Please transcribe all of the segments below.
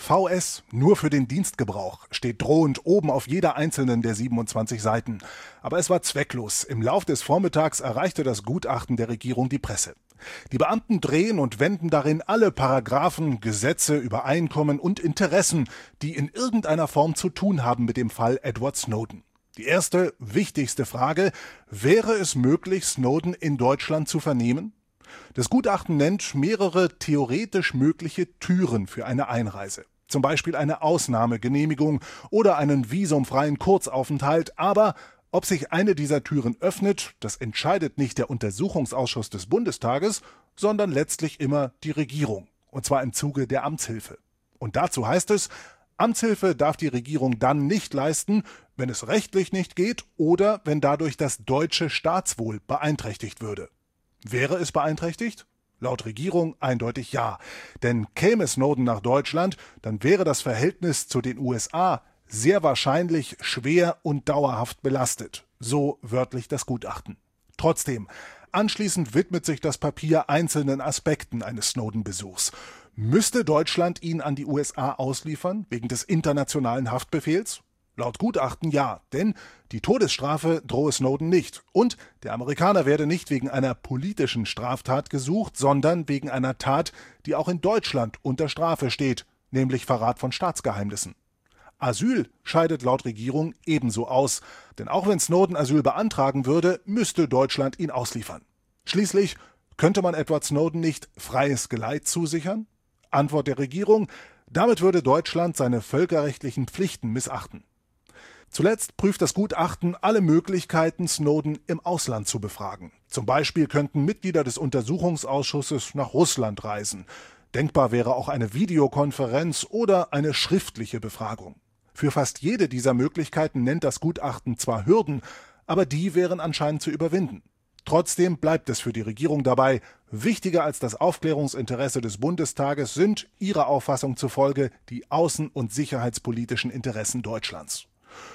VS nur für den Dienstgebrauch steht drohend oben auf jeder einzelnen der 27 Seiten. Aber es war zwecklos. Im Lauf des Vormittags erreichte das Gutachten der Regierung die Presse. Die Beamten drehen und wenden darin alle Paragraphen, Gesetze, Übereinkommen und Interessen, die in irgendeiner Form zu tun haben mit dem Fall Edward Snowden. Die erste, wichtigste Frage: Wäre es möglich, Snowden in Deutschland zu vernehmen? Das Gutachten nennt mehrere theoretisch mögliche Türen für eine Einreise. Zum Beispiel eine Ausnahmegenehmigung oder einen visumfreien Kurzaufenthalt. Aber ob sich eine dieser Türen öffnet, das entscheidet nicht der Untersuchungsausschuss des Bundestages, sondern letztlich immer die Regierung. Und zwar im Zuge der Amtshilfe. Und dazu heißt es: Amtshilfe darf die Regierung dann nicht leisten, wenn es rechtlich nicht geht oder wenn dadurch das deutsche Staatswohl beeinträchtigt würde. Wäre es beeinträchtigt? Laut Regierung eindeutig ja. Denn käme Snowden nach Deutschland, dann wäre das Verhältnis zu den USA sehr wahrscheinlich schwer und dauerhaft belastet. So wörtlich das Gutachten. Trotzdem, anschließend widmet sich das Papier einzelnen Aspekten eines Snowden-Besuchs. Müsste Deutschland ihn an die USA ausliefern, wegen des internationalen Haftbefehls? Laut Gutachten ja, denn die Todesstrafe drohe Snowden nicht. Und der Amerikaner werde nicht wegen einer politischen Straftat gesucht, sondern wegen einer Tat, die auch in Deutschland unter Strafe steht, nämlich Verrat von Staatsgeheimnissen. Asyl scheidet laut Regierung ebenso aus, denn auch wenn Snowden Asyl beantragen würde, müsste Deutschland ihn ausliefern. Schließlich könnte man Edward Snowden nicht freies Geleit zusichern? Antwort der Regierung: Damit würde Deutschland seine völkerrechtlichen Pflichten missachten. Zuletzt prüft das Gutachten alle Möglichkeiten, Snowden im Ausland zu befragen. Zum Beispiel könnten Mitglieder des Untersuchungsausschusses nach Russland reisen. Denkbar wäre auch eine Videokonferenz oder eine schriftliche Befragung. Für fast jede dieser Möglichkeiten nennt das Gutachten zwar Hürden, aber die wären anscheinend zu überwinden. Trotzdem bleibt es für die Regierung dabei: Wichtiger als das Aufklärungsinteresse des Bundestages sind ihrer Auffassung zufolge die außen- und sicherheitspolitischen Interessen Deutschlands.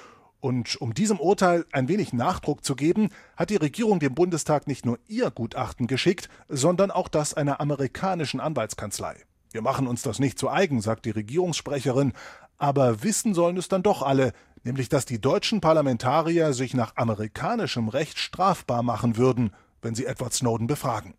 Und um diesem Urteil ein wenig Nachdruck zu geben, hat die Regierung dem Bundestag nicht nur ihr Gutachten geschickt, sondern auch das einer amerikanischen Anwaltskanzlei. Wir machen uns das nicht zu eigen, sagt die Regierungssprecherin, aber wissen sollen es dann doch alle, nämlich dass die deutschen Parlamentarier sich nach amerikanischem Recht strafbar machen würden, wenn sie Edward Snowden befragen.